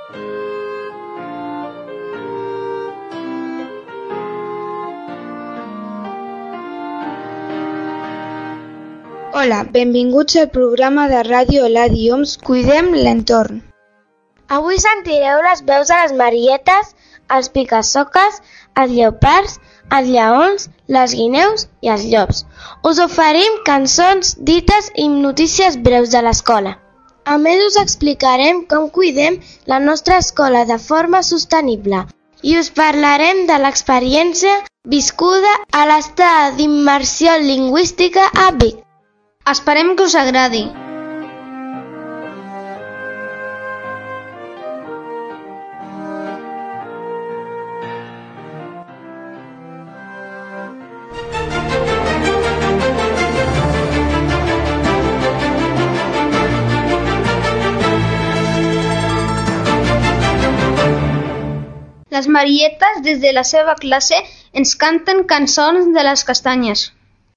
Hola, benvinguts al programa de ràdio Eladi Oms Cuidem l'entorn. Avui sentireu les veus de les marietes, els pica-soques, els lleopards, els lleons, les guineus i els llops. Us oferim cançons, dites i notícies breus de l'escola. A més, us explicarem com cuidem la nostra escola de forma sostenible i us parlarem de l'experiència viscuda a l'estada d'immersió lingüística a Vic. Esperem que us agradi. Les marietes, des de la seva classe, ens canten cançons de les castanyes.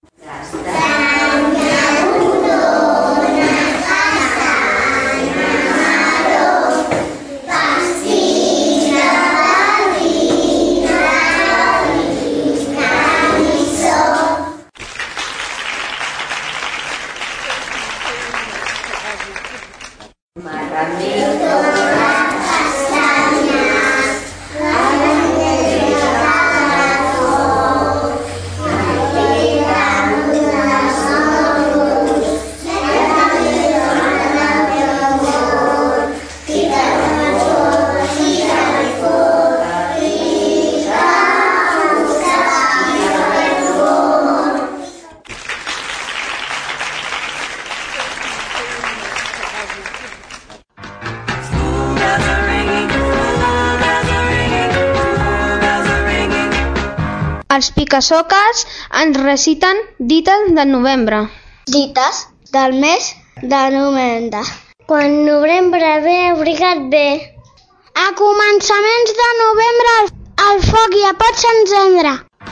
Els pica-soques ens reciten dites del novembre. Dites del mes de novembre. Quan novembre ve, abriga't bé. A començaments de novembre el foc ja pot s'encendre.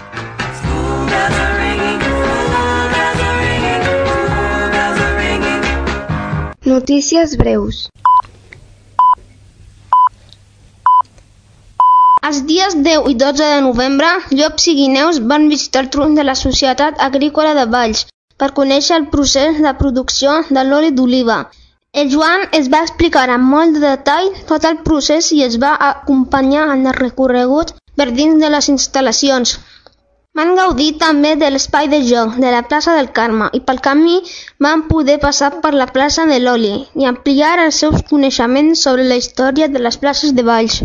Notícies breus. Els dies 10 i 12 de novembre, llops i guineus van visitar el tronc de la Societat Agrícola de Valls per conèixer el procés de producció de l'oli d'oliva. El Joan es va explicar amb molt de detall tot el procés i es va acompanyar en el recorregut per dins de les instal·lacions. Van gaudir també de l'espai de joc de la plaça del Carme i pel camí van poder passar per la plaça de l'oli i ampliar els seus coneixements sobre la història de les places de Valls.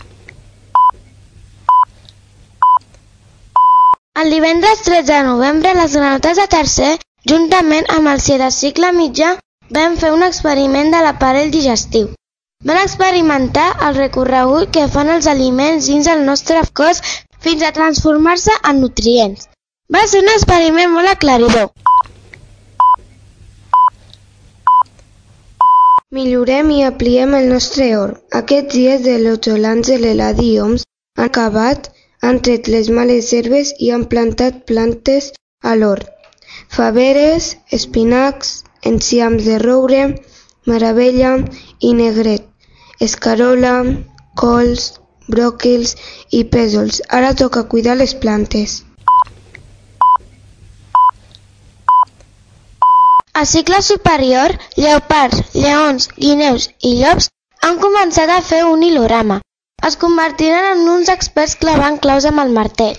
El divendres 13 de novembre, les granotes de tercer, juntament amb el 7 de cicle mitjà, van fer un experiment de l'aparell digestiu. Van experimentar el recorregut que fan els aliments dins el nostre cos fins a transformar-se en nutrients. Va ser un experiment molt aclaridor. Millorem i ampliem el nostre hort. Aquests dies de l'hortolans de l'Eladi Oms han acabat, han tret les males herbes i han plantat plantes a l'hort. Faveres, espinacs, enciams de roure, meravella i negret, escarola, cols, bròquils i pèsols. Ara toca cuidar les plantes. A cicle superior, lleopards, lleons, guineus i llops han començat a fer un hilorama. Es convertiran en uns experts clavant claus amb el martell.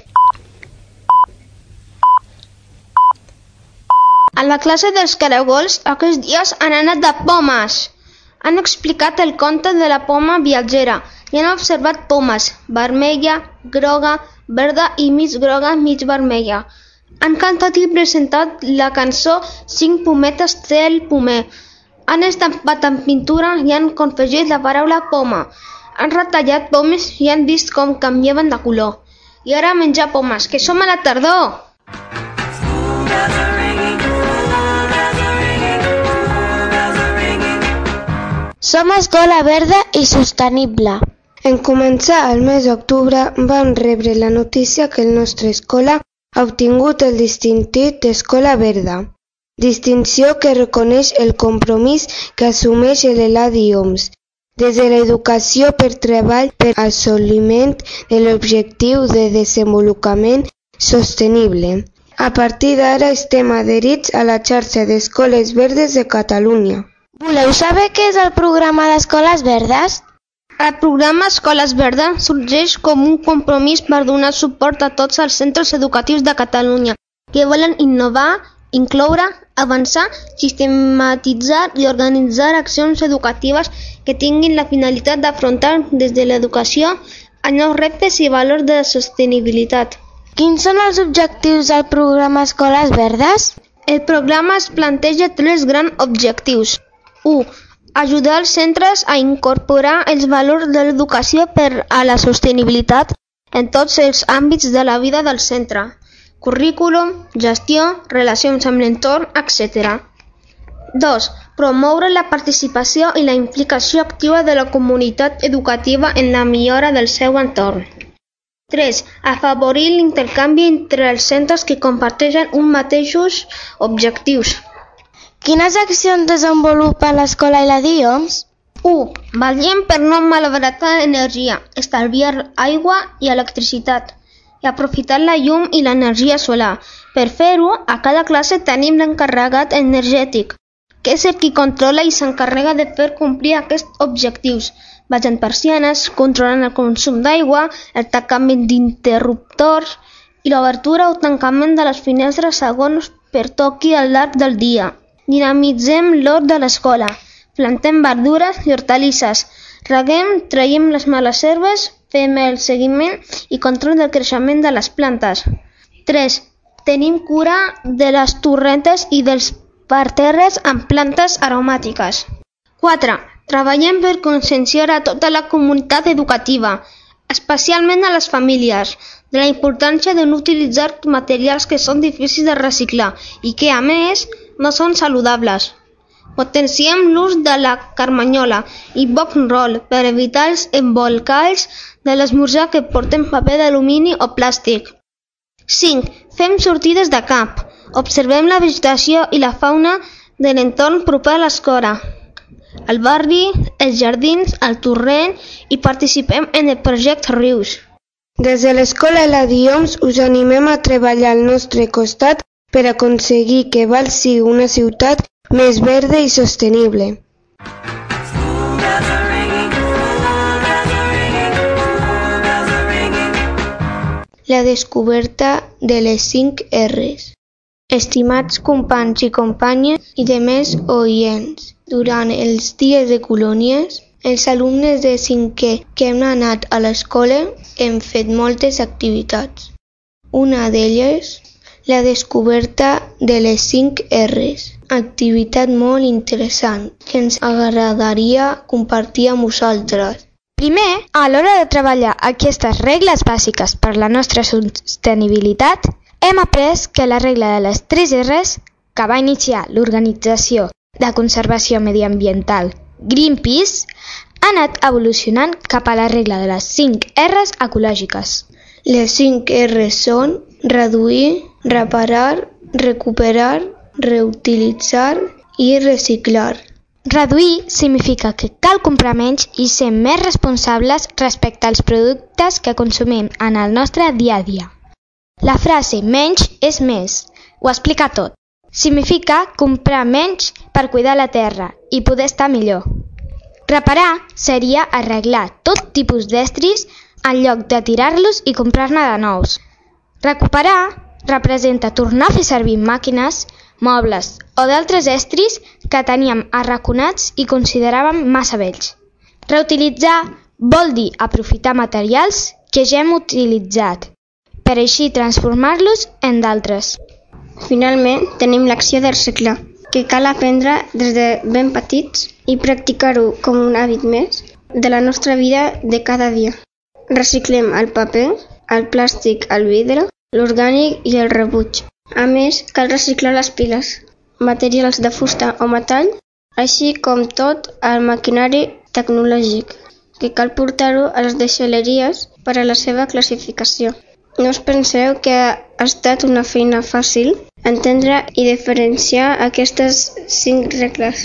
A la classe dels caragols, aquests dies han anat de pomes. Han explicat el conte de la poma viatgera i han observat pomes, vermella, groga, verda i mig groga, mig vermella. Han cantat i presentat la cançó 5 pometes té el pomer. Han estampat en pintura i han confegit la paraula poma. Han retallat pomes i han vist com canviaven de color. I ara menjar pomes, que som a la tardor! Som escola verda i sostenible. En començar el mes d'octubre vam rebre la notícia que la nostra escola ha obtingut el distintiu d'Escola Verda, distinció que reconeix el compromís que assumeix l'Eladi Oms des de l'educació per treball per assoliment de l'objectiu de desenvolupament sostenible. A partir d'ara estem adherits a la xarxa d'Escoles Verdes de Catalunya. Voleu saber què és el programa d'Escoles Verdes? El programa Escoles Verdes sorgeix com un compromís per donar suport a tots els centres educatius de Catalunya que volen innovar, incloure, avançar, sistematitzar i organitzar accions educatives que tinguin la finalitat d'afrontar des de l'educació a nous reptes i valors de sostenibilitat. Quins són els objectius del programa Escoles Verdes? El programa es planteja 3 grans objectius. 1. Ajudar els centres a incorporar els valors de l'educació per a la sostenibilitat en tots els àmbits de la vida del centre: currículum, gestió, relacions amb l'entorn, etc. 2. Promoure la participació i la implicació activa de la comunitat educativa en la millora del seu entorn. 3. Afavorir l'intercanvi entre els centres que comparteixen uns mateixos objectius. Quines accions desenvolupa l'escola i la DIOMS? 1. Vetllem per no malbaratar energia, estalviar aigua i electricitat i aprofitar la llum i l'energia solar. Per fer-ho, a cada classe tenim l'encarregat energètic, que és el qui controla i s'encarrega de fer complir aquests objectius, baixant persianes, controlant el consum d'aigua, el tancament d'interruptors i l'obertura o tancament de les finestres segons pertoqui al llarg del dia. Dinamitzem l'hort de l'escola, plantem verdures i hortalisses, reguem, traiem les males herbes, fem el seguiment i control del creixement de les plantes. 3. Tenim cura de les torretes i dels parterres amb plantes aromàtiques. 4. Treballem per conscienciar a tota la comunitat educativa, especialment a les famílies, de la importància de no utilitzar materials que són difícils de reciclar i que, a més, no són saludables. Potenciem l'ús de la carmanyola i box roll per evitar els embolcalls de l'esmorzar que porten paper d'alumini o plàstic. 5. Fem sortides de camp. Observem la vegetació i la fauna de l'entorn proper a l'escola, el barri, els jardins, el torrent i participem en el projecte Rius. Des de l'escola i la DIOMS us animem a treballar al nostre costat per aconseguir que Valls sigui una ciutat més verda i sostenible. La descoberta de les 5 R's. Estimats companys i companyes i demés oients, durant els dies de colònies, els alumnes de 5è que hem anat a l'escola hem fet moltes activitats. Una d'elles, la descoberta de les 5 R's. Activitat molt interessant que ens agradaria compartir amb vosaltres. Primer, a l'hora de treballar aquestes regles bàsiques per la nostra sostenibilitat, hem après que la regla de les 3 R's, que va iniciar l'Organització de Conservació Mediambiental Greenpeace, ha anat evolucionant cap a la regla de les 5 R's ecològiques. Les 5 R's són reduir, reparar, recuperar, reutilitzar i reciclar. Reduir significa que cal comprar menys i ser més responsables respecte als productes que consumim en el nostre dia a dia. La frase menys és més ho explica tot. Significa comprar menys per cuidar la terra i poder estar millor. Reparar seria arreglar tot tipus d'estris en lloc de tirar-los i comprar-ne de nous. Recuperar representa tornar a fer servir màquines, mobles o d'altres estris que teníem arraconats i consideràvem massa vells. Reutilitzar vol dir aprofitar materials que ja hem utilitzat, per així transformar-los en d'altres. Finalment, tenim l'acció de reciclar, que cal aprendre des de ben petits i practicar-ho com un hàbit més de la nostra vida de cada dia. Reciclem el paper, el plàstic, el vidre, l'orgànic i el rebuig. A més, cal reciclar les piles, materials de fusta o metall, així com tot el maquinari tecnològic, que cal portar-ho a les deixalleries per a la seva classificació. No us penseu que ha estat una feina fàcil entendre i diferenciar aquestes 5 regles.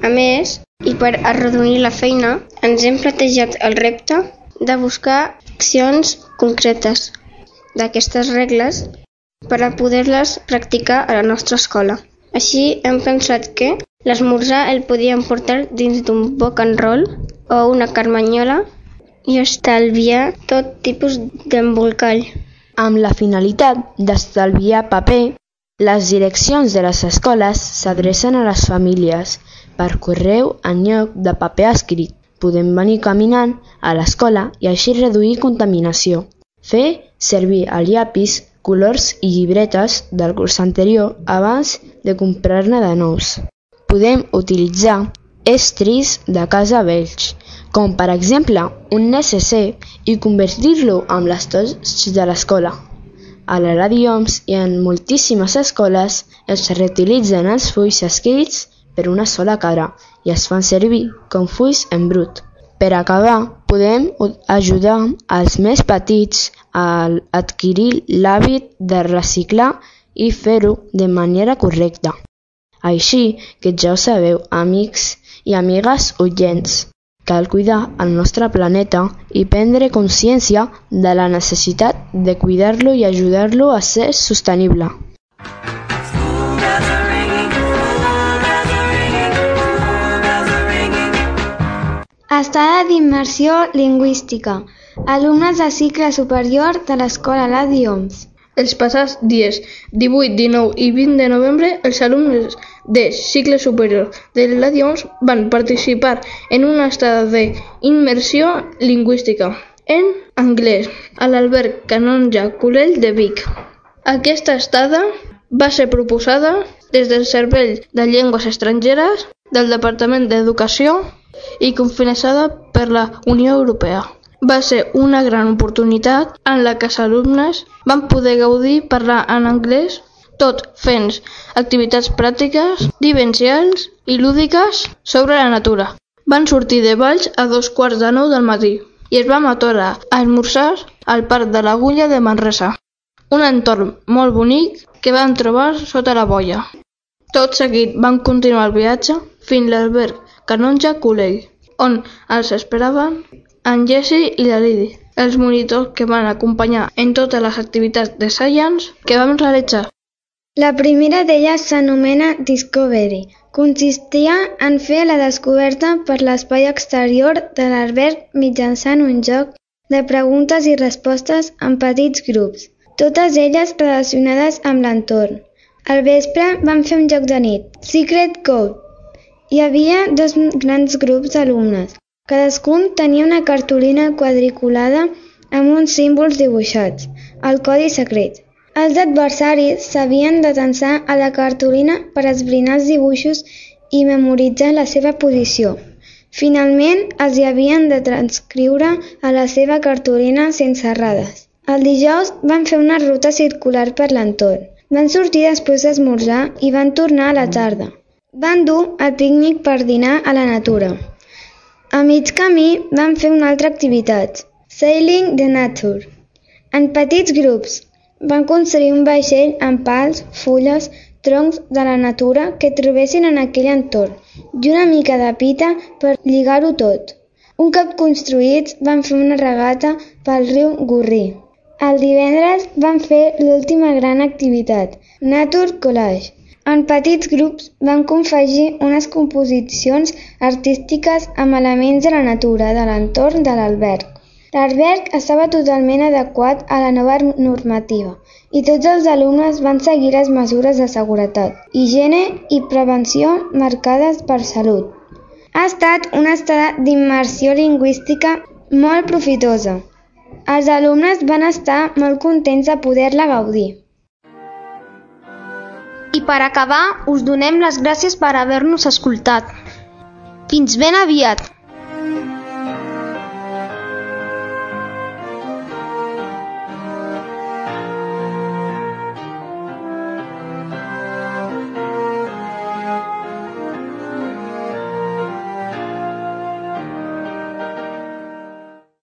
A més, i per arrodonir la feina, ens hem plantejat el repte de buscar accions concretes d'aquestes regles per a poder-les practicar a la nostra escola. Així hem pensat que l'esmorzar el podíem portar dins d'un boc and roll o una carmanyola i estalviar tot tipus d'embolcall. Amb la finalitat d'estalviar paper, les direccions de les escoles s'adrecen a les famílies per correu en lloc de paper escrit. Podem venir caminant a l'escola i així reduir contaminació. Fer servir el llapis, colors i llibretes del curs anterior abans de comprar-ne de nous. Podem utilitzar estris de casa vells, com per exemple un necesser, i convertir-lo amb les tots de l'escola. A la ràdio OMS i en moltíssimes escoles es reutilitzen els fulls escrits per una sola cara i es fan servir com fulls en brut. Per acabar, podem ajudar els més petits a adquirir l'hàbit de reciclar i fer-ho de manera correcta. Així que ja ho sabeu, amics i amigues oients, cal cuidar el nostre planeta i prendre consciència de la necessitat de cuidar-lo i ajudar-lo a ser sostenible. Estada d'immersió lingüística. Alumnes de cicle superior de l'Escola Ladi OMS. Els passats dies 18, 19 i 20 de novembre, els alumnes de cicle superior de Ladi OMS van participar en una estada d'immersió lingüística en anglès a l'alberg Canonja Culell de Vic. Aquesta estada va ser proposada des del Servei de Llengües Estrangeres del Departament d'Educació i cofinançada per la Unió Europea. Va ser una gran oportunitat en la que els alumnes van poder gaudir parlar en anglès, tot fent activitats pràctiques, vivencials i lúdiques sobre la natura. Van sortir de Valls a 2:15 del matí i es van aturar a esmorzar al Parc de l'Agulla de Manresa, un entorn molt bonic que van trobar sota la boia. Tot seguit van continuar el viatge fins a l'alberg Canonja Culell, on els esperaven en Jessie i la Lidi, els monitors que van acompanyar en totes les activitats de Science que vam realitzar. La primera d'elles s'anomena Discovery. Consistia en fer la descoberta per l'espai exterior de l'alberg mitjançant un joc de preguntes i respostes en petits grups, totes elles relacionades amb l'entorn. Al vespre vam fer un joc de nit, Secret Code. Hi havia 2 grans grups d'alumnes. Cadascun tenia una cartolina quadriculada amb uns símbols dibuixats, el codi secret. Els adversaris s'havien d'atensar a la cartolina per esbrinar els dibuixos i memoritzar la seva posició. Finalment, els hi havien de transcriure a la seva cartolina sense errades. El dijous van fer una ruta circular per l'entorn. Van sortir després d'esmorzar i van tornar a la tarda. Van dur el pícnic per dinar a la natura. A mig camí van fer una altra activitat, Sailing the Nature. En petits grups van construir un vaixell amb pals, fulles, troncs de la natura que trobessin en aquell entorn i una mica de pita per lligar-ho tot. Un cop construïts van fer una regata pel riu Gorrí. El divendres van fer l'última gran activitat, Nature Collage. En petits grups van confegir unes composicions artístiques amb elements de la natura de l'entorn de l'alberg. L'alberg estava totalment adequat a la nova normativa i tots els alumnes van seguir les mesures de seguretat, higiene i prevenció marcades per salut. Ha estat una estada d'immersió lingüística molt profitosa. Els alumnes van estar molt contents de poder-la gaudir. I per acabar, us donem les gràcies per haver-nos escoltat. Fins ben aviat!